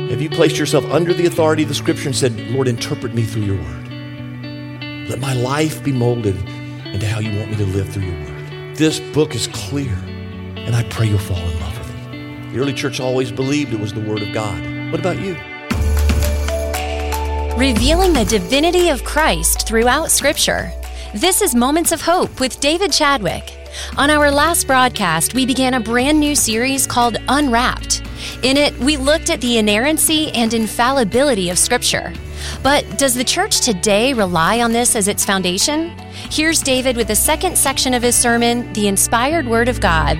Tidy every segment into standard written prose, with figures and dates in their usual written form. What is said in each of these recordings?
Have you placed yourself under the authority of the Scripture and said, Lord, interpret me through your word. Let my life be molded into how you want me to live through your word. This book is clear, and I pray you'll fall in love with it. The early church always believed it was the word of God. What about you? Revealing the divinity of Christ throughout Scripture. This is Moments of Hope with David Chadwick. On our last broadcast, we began a brand new series called Unwrapped. In it, we looked at the inerrancy and infallibility of Scripture. But does the church today rely on this as its foundation? Here's David with the second section of his sermon, The Inspired Word of God.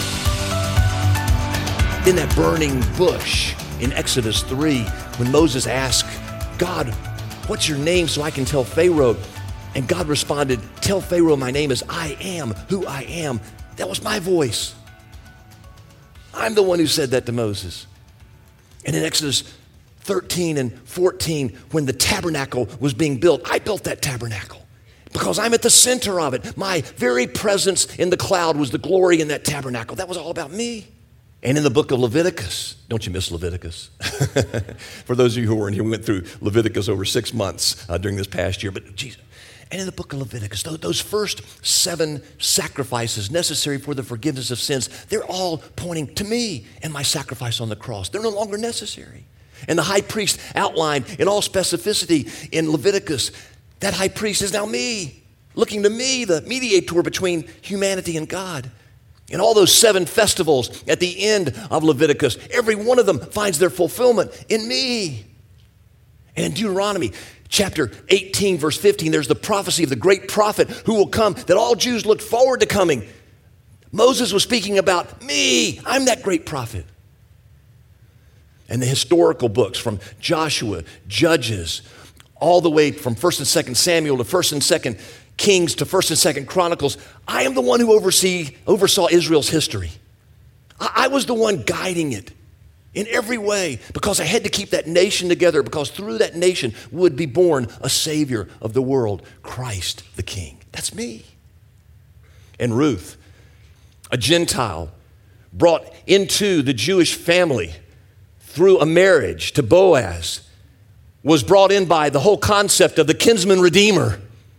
In that burning bush in Exodus 3, when Moses asked, God, what's your name so I can tell Pharaoh? And God responded, tell Pharaoh my name is I am who I am. That was my voice. I'm the one who said that to Moses. And in Exodus 13 and 14, when the tabernacle was being built, I built that tabernacle because I'm at the center of it. My very presence in the cloud was the glory in that tabernacle. That was all about me. And in the book of Leviticus, don't you miss Leviticus? For those of you who weren't here, we went through Leviticus over 6 months during this past year. But geez, and in the book of Leviticus, those first 7 sacrifices necessary for the forgiveness of sins, they're all pointing to me and my sacrifice on the cross. They're no longer necessary. And the high priest outlined in all specificity in Leviticus, that high priest is now me, looking to me, the mediator between humanity and God. And all those 7 festivals at the end of Leviticus, every one of them finds their fulfillment in me. And in Deuteronomy chapter 18, verse 15, there's the prophecy of the great prophet who will come that all Jews look forward to coming. Moses was speaking about me. I'm that great prophet. And the historical books from Joshua, Judges, all the way from 1st and 2nd Samuel to 1st and 2nd Kings to 1st and 2nd Chronicles, I am the one who oversaw Israel's history. I was the one guiding it in every way because I had to keep that nation together because through that nation would be born a Savior of the world, Christ the King. That's me. And Ruth, a Gentile, brought into the Jewish family through a marriage to Boaz, was brought in by the whole concept of the kinsman redeemer.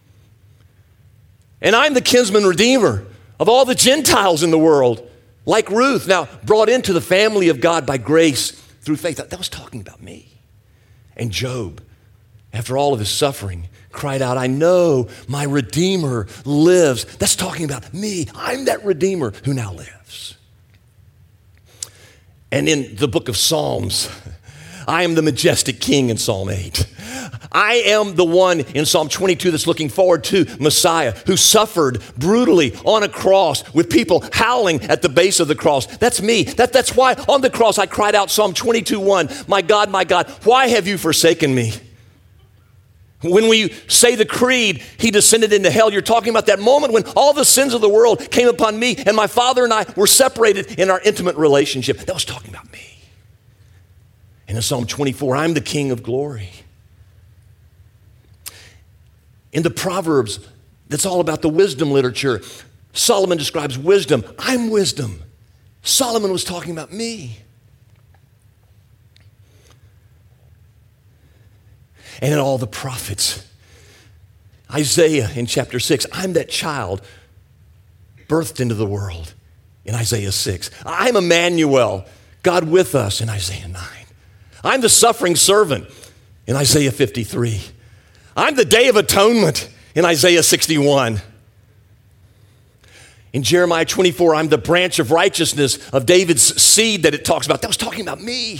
And I'm the kinsman redeemer of all the Gentiles in the world, like Ruth, now brought into the family of God by grace through faith. That was talking about me. And Job, after all of his suffering, cried out, I know my Redeemer lives. That's talking about me. I'm that Redeemer who now lives. And in the book of Psalms, I am the majestic king in Psalm 8. I am the one in Psalm 22 that's looking forward to Messiah who suffered brutally on a cross with people howling at the base of the cross. That's me. That's why on the cross I cried out Psalm 22:1, my God, why have you forsaken me? When we say the creed, he descended into hell, you're talking about that moment when all the sins of the world came upon me and my father and I were separated in our intimate relationship. That was talking about me. And in Psalm 24, I'm the King of glory. In the Proverbs, that's all about the wisdom literature. Solomon describes wisdom. I'm wisdom. Solomon was talking about me. And in all the prophets, Isaiah in chapter 6, I'm that child birthed into the world in Isaiah 6. I'm Emmanuel, God with us in Isaiah 9. I'm the suffering servant in Isaiah 53. I'm the day of atonement in Isaiah 61. In Jeremiah 24, I'm the branch of righteousness of David's seed that it talks about. That was talking about me.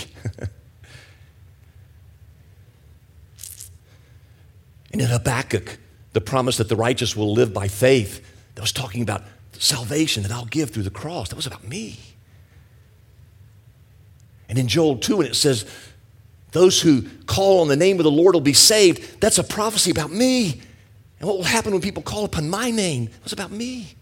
And in Habakkuk, the promise that the righteous will live by faith, that was talking about salvation that I'll give through the cross. That was about me. And in Joel 2, when it says, those who call on the name of the Lord will be saved, that's a prophecy about me. And what will happen when people call upon my name? It was about me.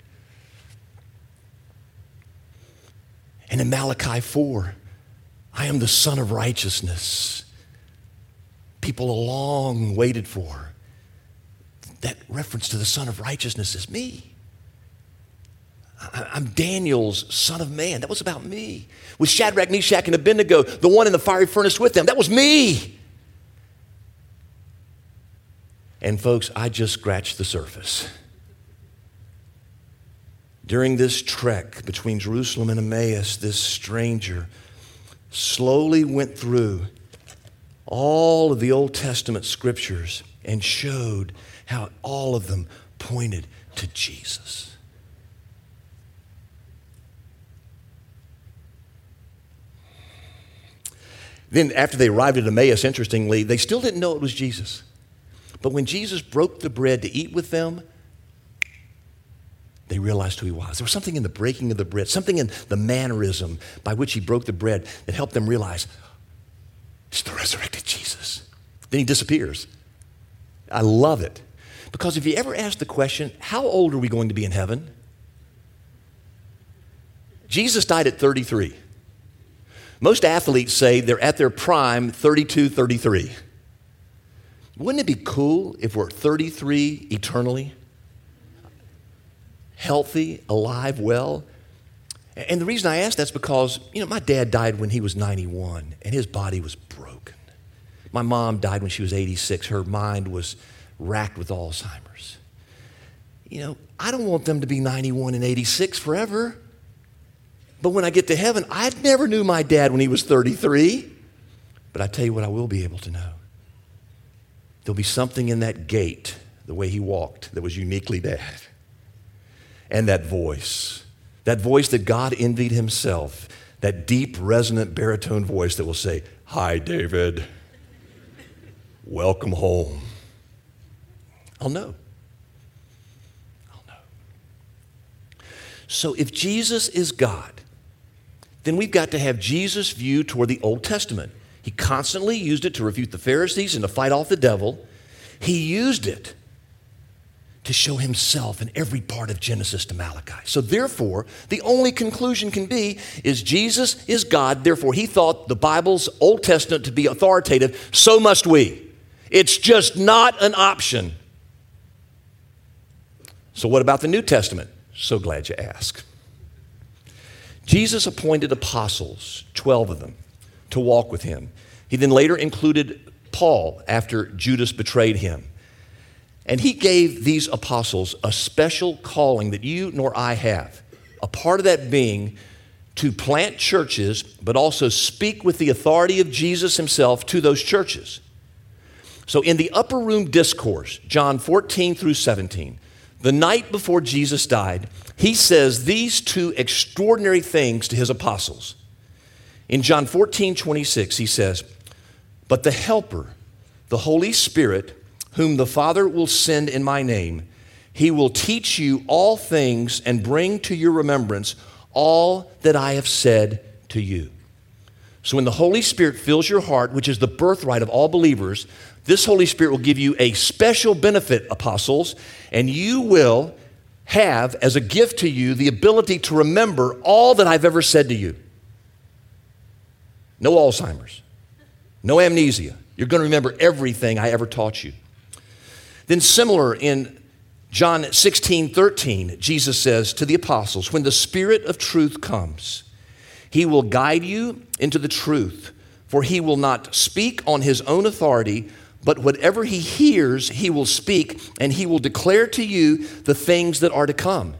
And in Malachi 4, I am the Son of Righteousness. People long waited for. That reference to the Son of Righteousness is me. I'm Daniel's son of man. That was about me. With Shadrach, Meshach, and Abednego, the one in the fiery furnace with them, that was me. And folks, I just scratched the surface. During this trek between Jerusalem and Emmaus, this stranger slowly went through all of the Old Testament scriptures and showed how all of them pointed to Jesus. Then after they arrived at Emmaus, interestingly, they still didn't know it was Jesus. But when Jesus broke the bread to eat with them, they realized who he was. There was something in the breaking of the bread, something in the mannerism by which he broke the bread that helped them realize it's the resurrected Jesus. Then he disappears. I love it. Because if you ever ask the question, how old are we going to be in heaven? Jesus died at 33. Most athletes say they're at their prime 32, 33. Wouldn't it be cool if we're 33 eternally? Healthy, alive, well? And the reason I ask that's because, my dad died when he was 91 and his body was broken. My mom died when she was 86. Her mind was racked with Alzheimer's. I don't want them to be 91 and 86 forever. But when I get to heaven, I never knew my dad when he was 33. But I tell you what I will be able to know. There'll be something in that gait, the way he walked, that was uniquely dad. And that voice that God envied himself, that deep, resonant baritone voice that will say, "Hi, David. Welcome home." I'll know. So if Jesus is God, then we've got to have Jesus' view toward the Old Testament. He constantly used it to refute the Pharisees and to fight off the devil. He used it to show himself in every part of Genesis to Malachi. So therefore, the only conclusion can be is Jesus is God. Therefore, he thought the Bible's Old Testament to be authoritative. So must we. It's just not an option. So what about the New Testament? So glad you asked. Jesus appointed apostles, 12 of them, to walk with him. He then later included Paul after Judas betrayed him. And he gave these apostles a special calling that you nor I have. A part of that being to plant churches, but also speak with the authority of Jesus himself to those churches. So in the upper room discourse, John 14 through 17, the night before Jesus died, he says these two extraordinary things to his apostles. In John 14:26, he says, "But the Helper, the Holy Spirit, whom the Father will send in my name, he will teach you all things and bring to your remembrance all that I have said to you." So when the Holy Spirit fills your heart, which is the birthright of all believers, this Holy Spirit will give you a special benefit, apostles, and you will have as a gift to you the ability to remember all that I've ever said to you. No Alzheimer's, no amnesia. You're going to remember everything I ever taught you. Then similar in John 16:13, Jesus says to the apostles, "When the Spirit of truth comes, he will guide you into the truth, for he will not speak on his own authority, but whatever he hears, he will speak, and he will declare to you the things that are to come."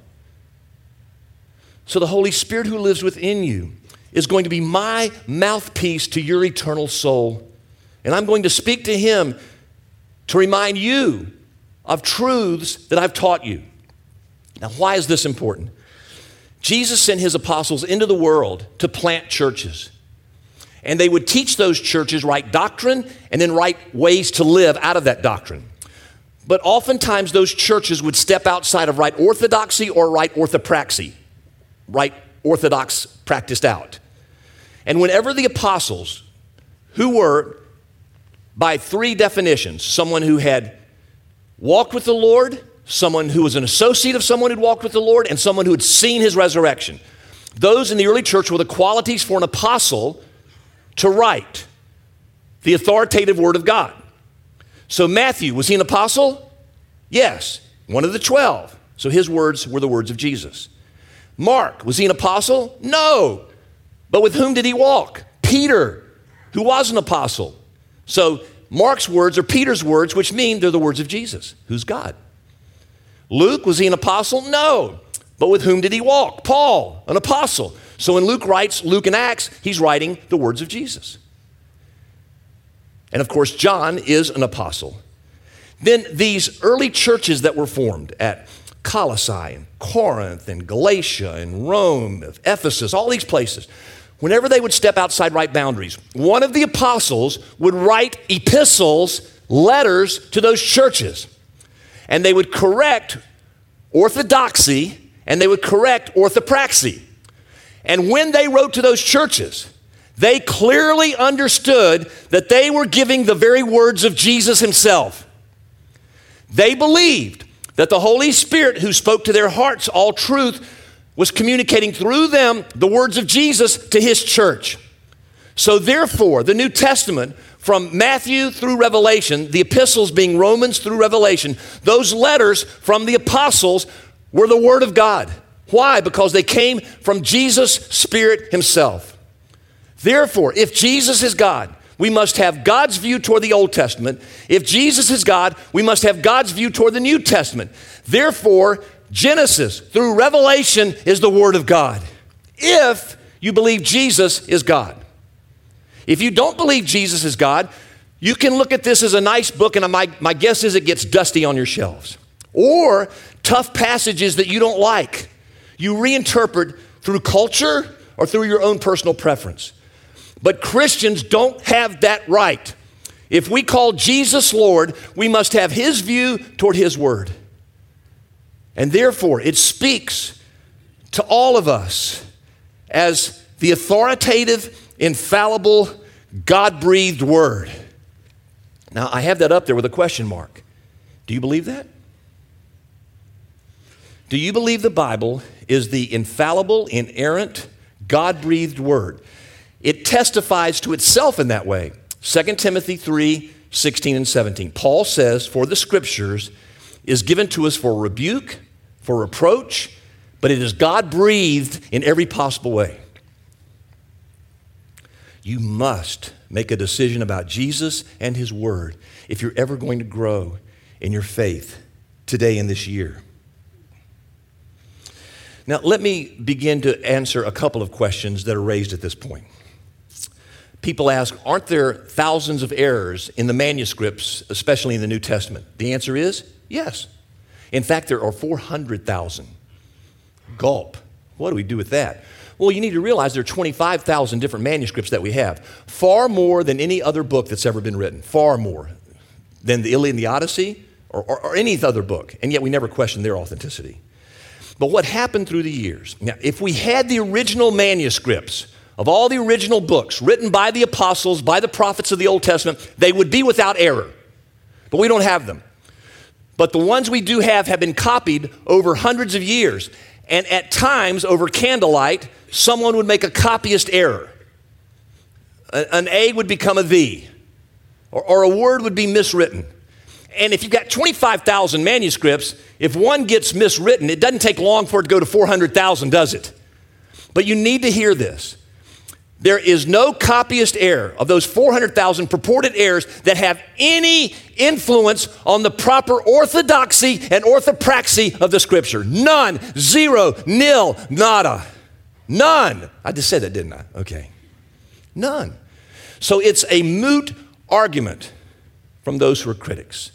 So the Holy Spirit who lives within you is going to be my mouthpiece to your eternal soul. And I'm going to speak to him to remind you of truths that I've taught you. Now, why is this important? Jesus sent his apostles into the world to plant churches. And they would teach those churches right doctrine and then right ways to live out of that doctrine. But oftentimes those churches would step outside of right orthodoxy or right orthopraxy, right orthodox practiced out. And whenever the apostles, who were by three definitions, someone who had walked with the Lord, someone who was an associate of someone who'd walked with the Lord, and someone who had seen his resurrection. Those in the early church were the qualities for an apostle to write the authoritative word of God. So Matthew, was he an apostle? Yes, one of the 12. So his words were the words of Jesus. Mark, was he an apostle? No. But with whom did he walk? Peter, who was an apostle. So Mark's words are Peter's words, which mean they're the words of Jesus, who's God. Luke, was he an apostle? No. But with whom did he walk? Paul, an apostle. So when Luke writes Luke and Acts, he's writing the words of Jesus. And of course, John is an apostle. Then these early churches that were formed at Colossae and Corinth and Galatia and Rome, Ephesus, all these places, whenever they would step outside right boundaries, one of the apostles would write epistles, letters to those churches. And they would correct orthodoxy and they would correct orthopraxy. And when they wrote to those churches, they clearly understood that they were giving the very words of Jesus himself. They believed that the Holy Spirit, who spoke to their hearts all truth, was communicating through them the words of Jesus to his church. So therefore, the New Testament, from Matthew through Revelation, the epistles being Romans through Revelation, those letters from the apostles were the Word of God. Why? Because they came from Jesus' Spirit himself. Therefore, if Jesus is God, we must have God's view toward the Old Testament. If Jesus is God, we must have God's view toward the New Testament. Therefore, Genesis through Revelation is the Word of God, if you believe Jesus is God. If you don't believe Jesus is God, you can look at this as a nice book, and my guess is it gets dusty on your shelves. Or tough passages that you don't like, you reinterpret through culture or through your own personal preference. But Christians don't have that right. If we call Jesus Lord, we must have his view toward his word. And therefore, it speaks to all of us as the authoritative, infallible, God-breathed word. Now, I have that up there with a question mark. Do you believe that? Do you believe the Bible is the infallible, inerrant, God-breathed word? It testifies to itself in that way. 2 Timothy 3:16 and 17. Paul says, for the scriptures is given to us for rebuke, for reproach, but it is God-breathed in every possible way. You must make a decision about Jesus and his word if you're ever going to grow in your faith today and this year. Now, let me begin to answer a couple of questions that are raised at this point. People ask, aren't there thousands of errors in the manuscripts, especially in the New Testament? The answer is yes. In fact, there are 400,000. Gulp. What do we do with that? Well, you need to realize there are 25,000 different manuscripts that we have. Far more than any other book that's ever been written. Far more than the Iliad and the Odyssey or any other book. And yet we never question their authenticity. But what happened through the years? Now, if we had the original manuscripts of all the original books written by the apostles, by the prophets of the Old Testament, they would be without error. But we don't have them. But the ones we do have been copied over hundreds of years. And at times, over candlelight, someone would make a copyist error. An A would become a V, or a word would be miswritten. And if you've got 25,000 manuscripts, if one gets miswritten, it doesn't take long for it to go to 400,000, does it? But you need to hear this. There is no copyist error of those 400,000 purported errors that have any influence on the proper orthodoxy and orthopraxy of the scripture. None, zero, nil, nada. None. I just said that, didn't I? Okay. None. So it's a moot argument from those who are critics.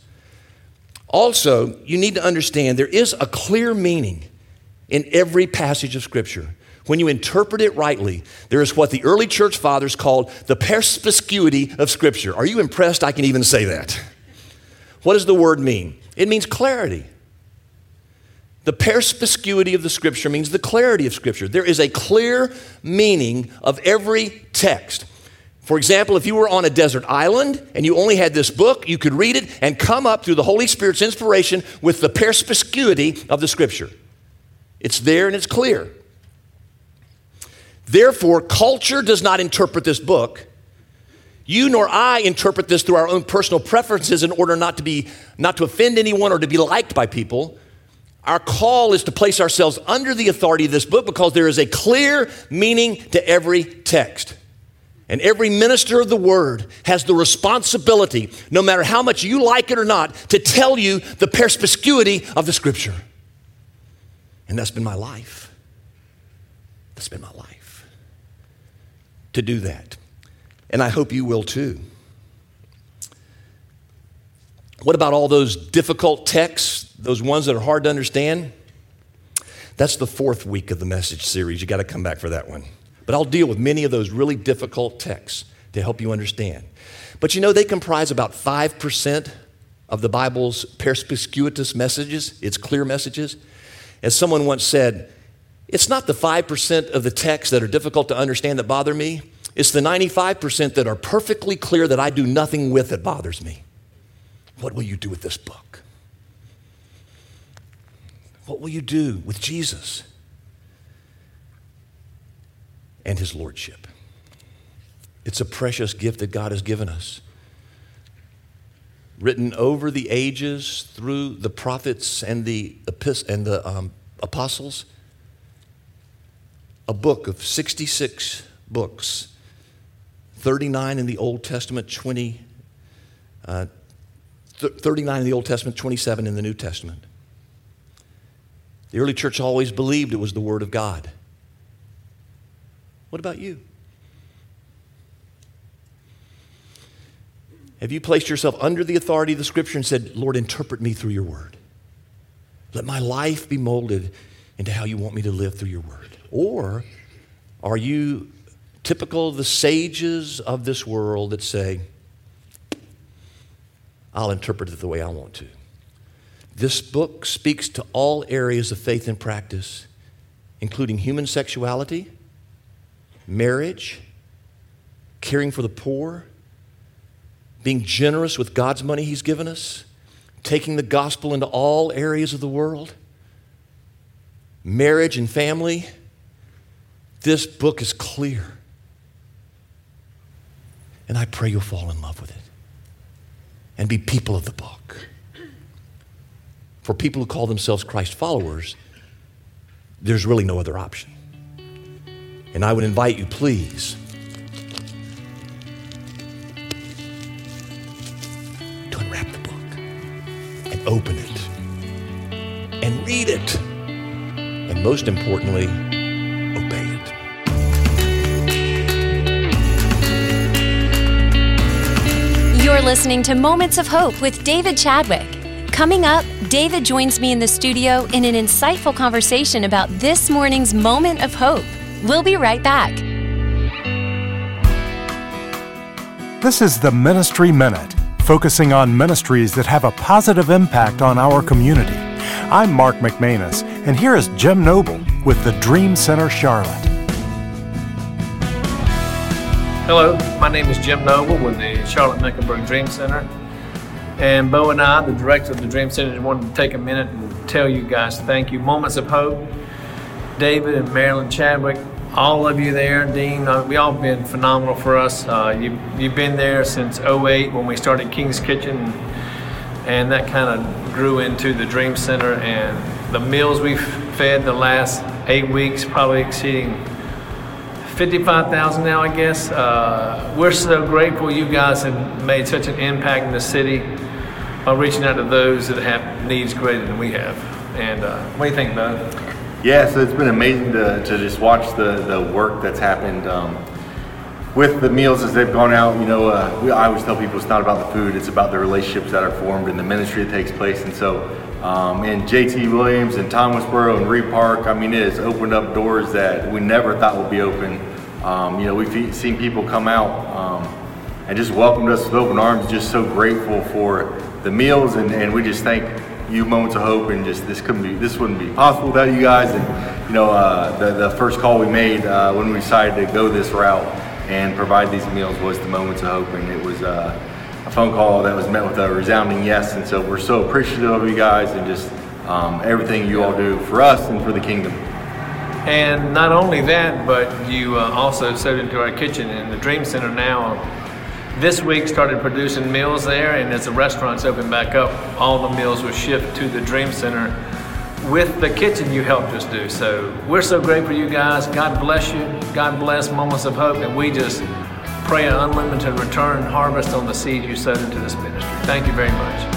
Also, you need to understand there is a clear meaning in every passage of scripture. When you interpret it rightly, there is what the early church fathers called the perspicuity of Scripture. Are you impressed I can even say that? What does the word mean? It means clarity. The perspicuity of the Scripture means the clarity of Scripture. There is a clear meaning of every text. For example, if you were on a desert island and you only had this book, you could read it and come up through the Holy Spirit's inspiration with the perspicuity of the Scripture. It's there and it's clear. Therefore, culture does not interpret this book. You nor I interpret this through our own personal preferences in order not to offend anyone or to be liked by people. Our call is to place ourselves under the authority of this book because there is a clear meaning to every text. And every minister of the word has the responsibility, no matter how much you like it or not, to tell you the perspicuity of the scripture. And that's been my life. That's been my life. To do that. And I hope you will too. What about all those difficult texts, those ones that are hard to understand? That's the 4th week of the message series. You got to come back for that one. But I'll deal with many of those really difficult texts to help you understand. But you know, they comprise about 5% of the Bible's perspicuous messages, its clear messages. As someone once said, it's not the 5% of the texts that are difficult to understand that bother me. It's the 95% that are perfectly clear that I do nothing with that bothers me. What will you do with this book? What will you do with Jesus and his lordship? It's a precious gift that God has given us. Written over the ages through the prophets and the apostles. A book of 66 books. 39 in the Old Testament, 39 in the Old Testament, 27 in the New Testament. The early church always believed it was the Word of God. What about you? Have you placed yourself under the authority of the Scripture and said, Lord, interpret me through your Word? Let my life be molded into how you want me to live through your Word. Or are you typical of the sages of this world that say, I'll interpret it the way I want to? This book speaks to all areas of faith and practice, including human sexuality, marriage, caring for the poor, being generous with God's money he's given us, taking the gospel into all areas of the world, marriage and family. This book is clear. And I pray you'll fall in love with it and be people of the book. For people who call themselves Christ followers, there's really no other option. And I would invite you, please, to unwrap the book and open it and read it. And most importantly, obey it. You're listening to Moments of Hope with David Chadwick. Coming up, David joins me in the studio in an insightful conversation about this morning's moment of hope. We'll be right back. This is the Ministry Minute, focusing on ministries that have a positive impact on our community. I'm Mark McManus, and here is Jim Noble with the Dream Center Charlotte. Hello, my name is Jim Noble with the Charlotte Mecklenburg Dream Center. And Bo and I, the director of the Dream Center, just wanted to take a minute and tell you guys thank you. Moments of Hope, David and Marilyn Chadwick, all of you there, Dean, we all been phenomenal for us. You've been there since 2008 when we started King's Kitchen, and that kind of grew into the Dream Center, and the meals we've fed the last 8 weeks, probably exceeding 55,000 now, I guess. We're so grateful you guys have made such an impact in the city by reaching out to those that have needs greater than we have. And what do you think, Bo? Yeah, so it's been amazing to just watch the work that's happened with the meals as they've gone out. You know, I always tell people it's not about the food, it's about the relationships that are formed and the ministry that takes place. And so in J.T. Williams and Thomasboro and Reed Park, I mean, it has opened up doors that we never thought would be open. You know, we've seen people come out and just welcomed us with open arms, just so grateful for the meals, and we just thank you, Moments of Hope, and just this wouldn't be possible without you guys. And you know, the first call we made when we decided to go this route and provide these meals was the Moments of Hope, and it was a phone call that was met with a resounding yes. And so we're so appreciative of you guys and just everything you all do for us and for the kingdom. And not only that, but you also sewed into our kitchen, and the Dream Center now this week started producing meals there, and as the restaurants open back up, all the meals were shipped to the Dream Center with the kitchen you helped us do. So we're so grateful for you guys. God bless you. God bless Moments of Hope. And we just pray an unlimited return harvest on the seed you sowed into this ministry. Thank you very much.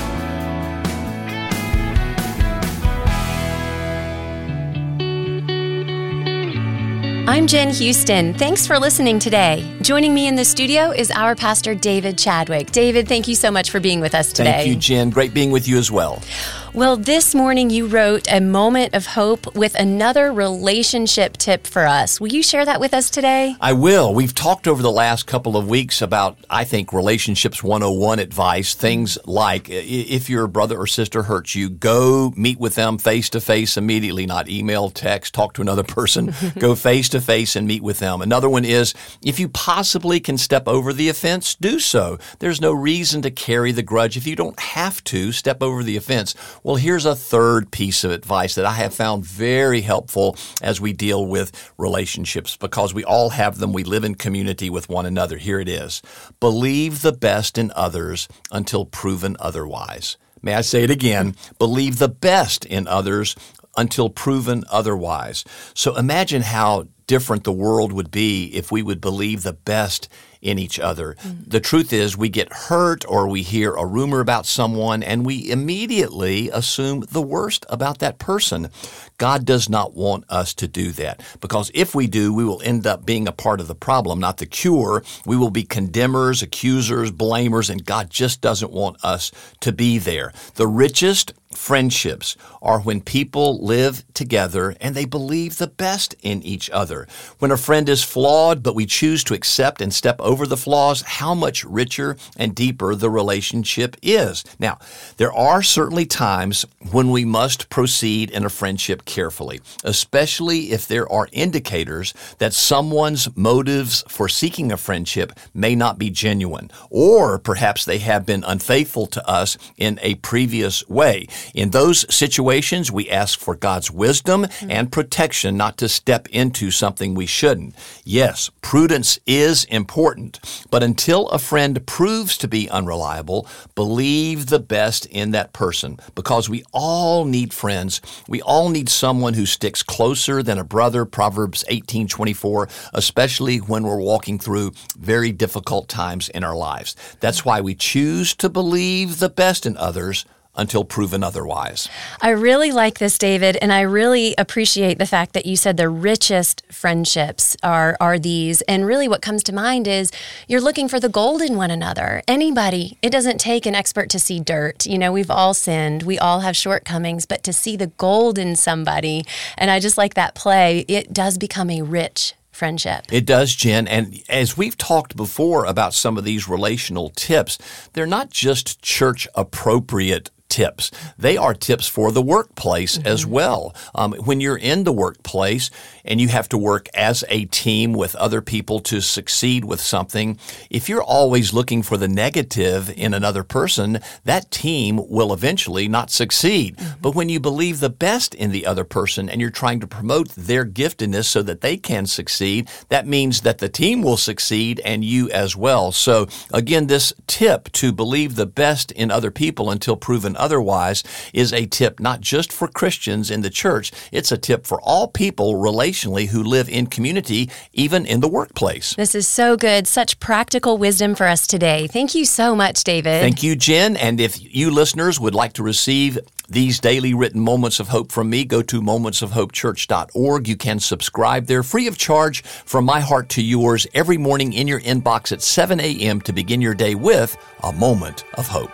I'm Jen Houston. Thanks for listening today. Joining me in the studio is our pastor, David Chadwick. David, thank you so much for being with us today. Thank you, Jen. Great being with you as well. Well, this morning you wrote a moment of hope with another relationship tip for us. Will you share that with us today? I will. We've talked over the last couple of weeks about, I think, Relationships 101 advice. Things like, if your brother or sister hurts you, go meet with them face-to-face immediately, not email, text, talk to another person. Go face-to-face and meet with them. Another one is, if you possibly can step over the offense, do so. There's no reason to carry the grudge. If you don't have to, step over the offense. Well, here's a third piece of advice that I have found very helpful as we deal with relationships, because we all have them. We live in community with one another. Here it is. Believe the best in others until proven otherwise. May I say it again? Believe the best in others until proven otherwise. So imagine how different the world would be if we would believe the best in each other. The truth is, we get hurt or we hear a rumor about someone and we immediately assume the worst about that person. God does not want us to do that, because if we do, we will end up being a part of the problem, not the cure. We will be condemners, accusers, blamers, and God just doesn't want us to be there. The richest friendships are when people live together and they believe the best in each other. When a friend is flawed, but we choose to accept and step over the flaws, how much richer and deeper the relationship is. Now, there are certainly times when we must proceed in a friendship carefully, especially if there are indicators that someone's motives for seeking a friendship may not be genuine, or perhaps they have been unfaithful to us in a previous way. In those situations, we ask for God's wisdom and protection not to step into something we shouldn't. Yes, prudence is important, but until a friend proves to be unreliable, believe the best in that person, because we all need friends. We all need someone who sticks closer than a brother, Proverbs 18:24, especially when we're walking through very difficult times in our lives. That's why we choose to believe the best in others until proven otherwise. I really like this, David, and I really appreciate the fact that you said the richest friendships are these. And really what comes to mind is you're looking for the gold in one another. Anybody, it doesn't take an expert to see dirt. You know, we've all sinned. We all have shortcomings, but to see the gold in somebody, and I just like that play, it does become a rich friendship. It does, Jen. And as we've talked before about some of these relational tips, they're not just church appropriate tips. They are tips for the workplace as well. When you're in the workplace and you have to work as a team with other people to succeed with something, if you're always looking for the negative in another person, that team will eventually not succeed. But when you believe the best in the other person and you're trying to promote their giftedness so that they can succeed, that means that the team will succeed and you as well. So again, this tip to believe the best in other people until proven otherwise is a tip not just for Christians in the church, it's a tip for all people relationally who live in community, even in the workplace. This is so good. Such practical wisdom for us today. Thank you so much, David. Thank you, Jen. And if you listeners would like to receive these daily written moments of hope from me, go to momentsofhopechurch.org. You can subscribe there free of charge from my heart to yours every morning in your inbox at 7 a.m. to begin your day with a moment of hope.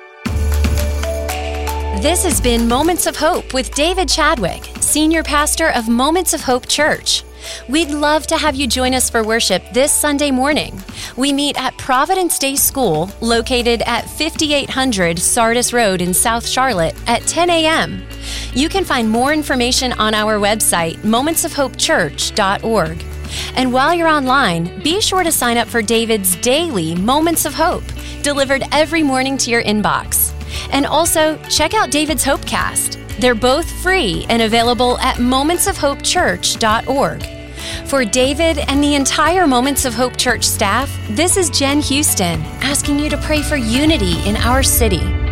This has been Moments of Hope with David Chadwick, Senior Pastor of Moments of Hope Church. We'd love to have you join us for worship this Sunday morning. We meet at Providence Day School, located at 5800 Sardis Road in South Charlotte at 10 a.m. You can find more information on our website, momentsofhopechurch.org. And while you're online, be sure to sign up for David's daily Moments of Hope, delivered every morning to your inbox. And also, check out David's Hopecast. They're both free and available at momentsofhopechurch.org. For David and the entire Moments of Hope Church staff, this is Jen Houston asking you to pray for unity in our city.